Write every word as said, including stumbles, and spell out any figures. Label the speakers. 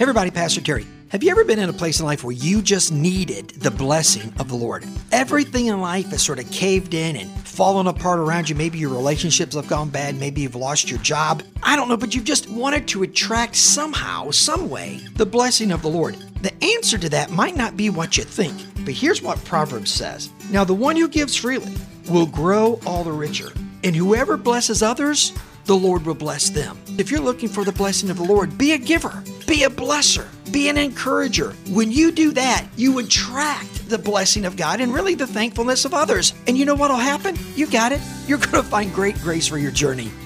Speaker 1: Hey everybody, Pastor Terry. Have you ever been in a place in life where you just needed the blessing of the Lord? Everything in life has sort of caved in and fallen apart around you. Maybe your relationships have gone bad. Maybe you've lost your job. I don't know, but you've just wanted to attract somehow, some way, the blessing of the Lord. The answer to that might not be what you think, but here's what Proverbs says. Now, the one who gives freely will grow all the richer, and whoever blesses others, the Lord will bless them. If you're looking for the blessing of the Lord, be a giver, be a blesser, be an encourager. When you do that, you attract the blessing of God and really the thankfulness of others. And you know what will happen? You got it. You're going to find great grace for your journey.